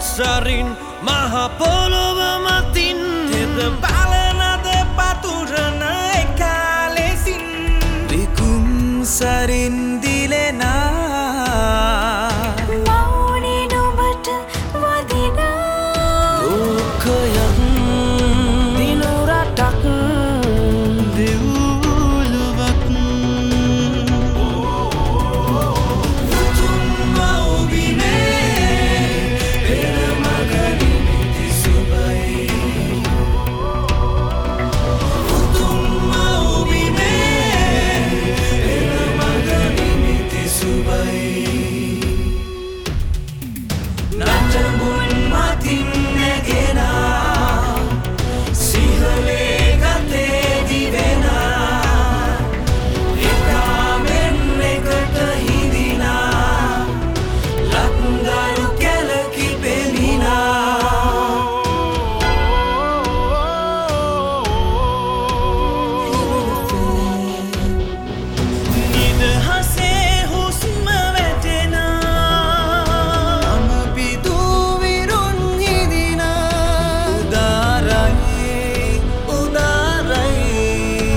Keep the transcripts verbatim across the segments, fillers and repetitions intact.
සරින් මහ පොළොව මතින් තෙද බලනද පතුරන එකලෙසින් විකුම් සරින් දිලෙනා මෞනේ නුඹට වදිනා ලෝකයක් දිනු රටක් දෙව්ලොවක් උතුම් මව්බිමේ පෙර මග නිමිති සුබයි උතුම් මව්බිමේ පෙර මග නිමිති සුබයි නටඹුන් මතින් නැගෙනා සිහලේ ගතේ දිවෙනා එකාමෙන් එකට හිඳිනා ලක්දරු කැලකි පෙමිනා නිදහසේ හුස්ම වැටෙනා මම පිදූ විරුන් හිඳිනා උදාරයි උදාරයි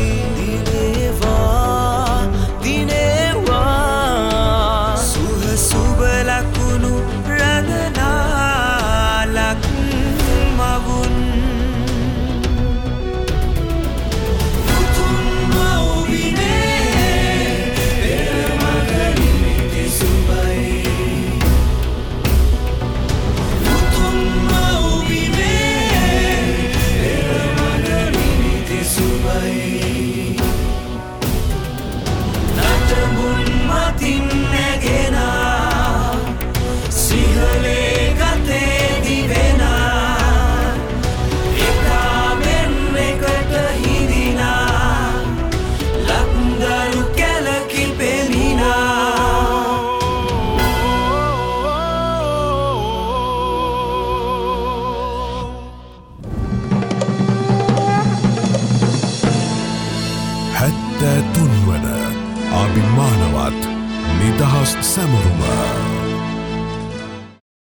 දිනේවා දිනේවා සුහ සුබ ලකුණු රඟනා ලක් මවුන් උතුම් මව්බිමේ පෙර මග නිමිති සුබයි උතුම් මව්බිමේ පෙර මග නිමිති සුබයි නටඹුන් මතින් නැගෙනා සිහලේ ගතේ දිවෙනා එකාමෙන් එකට හිඳිනා ලක්දරු කැලකි පෙමිනා හැත්තෑ තුන් වන අභිමානවත් නිදහස් සැමරුම